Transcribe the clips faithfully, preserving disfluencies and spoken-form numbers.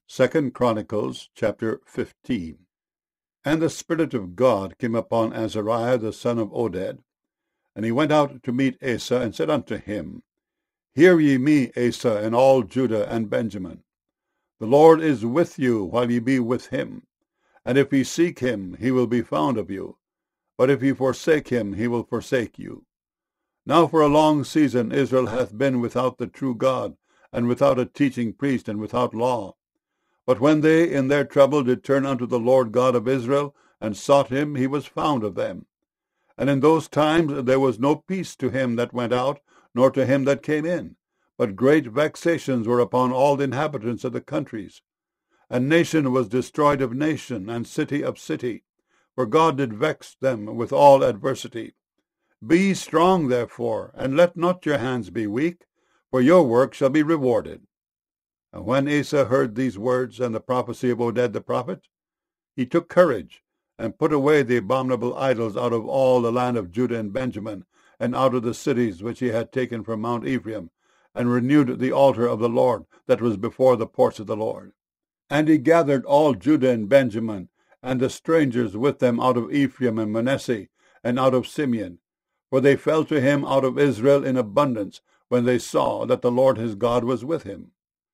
Second Chronicles chapter fifteen. And the Spirit of God came upon Azariah the son of Oded, and he went out to meet Asa, and said unto him, Hear ye me, Asa, and all Judah and Benjamin. The Lord is with you while ye be with him, and if ye seek him, he will be found of you. But if ye forsake him, he will forsake you. Now for a long season Israel hath been without the true God, and without a teaching priest, and without law. But when they in their trouble did turn unto the Lord God of Israel, and sought him, he was found of them. And in those times there was no peace to him that went out, nor to him that came in, but great vexations were upon all the inhabitants of the countries. And nation was destroyed of nation, and city of city, for God did vex them with all adversity. Be ye strong, therefore, and let not your hands be weak, for your work shall be rewarded. And when Asa heard these words, and the prophecy of Oded the prophet, he took courage, and put away the abominable idols out of all the land of Judah and Benjamin, and out of the cities which he had taken from Mount Ephraim, and renewed the altar of the Lord that was before the porch of the Lord. And he gathered all Judah and Benjamin, and the strangers with them out of Ephraim and Manasseh, and out of Simeon, for they fell to him out of Israel in abundance, when they saw that the Lord his God was with him.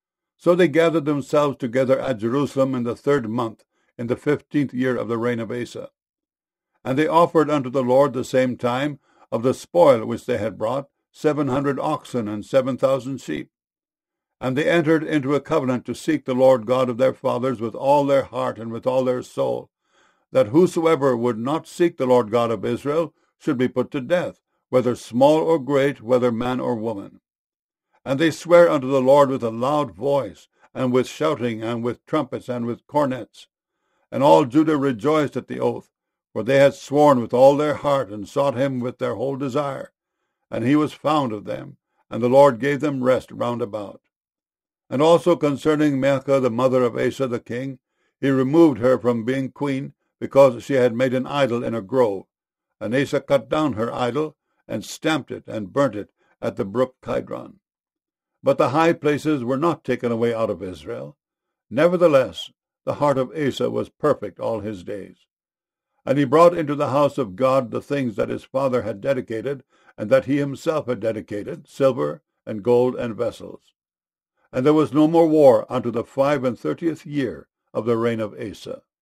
So they gathered themselves together at Jerusalem in the third month, in the fifteenth year of the reign of Asa. And they offered unto the Lord the same time of the spoil which they had brought, seven hundred oxen and seven thousand sheep. And they entered into a covenant to seek the Lord God of their fathers with all their heart and with all their soul, that whosoever would not seek the Lord God of Israel should be put to death, whether small or great, whether man or woman. And they sware unto the Lord with a loud voice, and with shouting, and with trumpets, and with cornets. And all Judah rejoiced at the oath, for they had sworn with all their heart, and sought him with their whole desire. And he was found of them, and the Lord gave them rest round about. And also concerning Maachah the mother of Asa the king, he removed her from being queen, because she had made an idol in a grove. And Asa cut down her idol, and stamped it, and burnt it at the brook Kidron. But the high places were not taken away out of Israel. Nevertheless, the heart of Asa was perfect all his days. And he brought into the house of God the things that his father had dedicated, and that he himself had dedicated, silver and gold and vessels. And there was no more war unto the five and thirtieth year of the reign of Asa.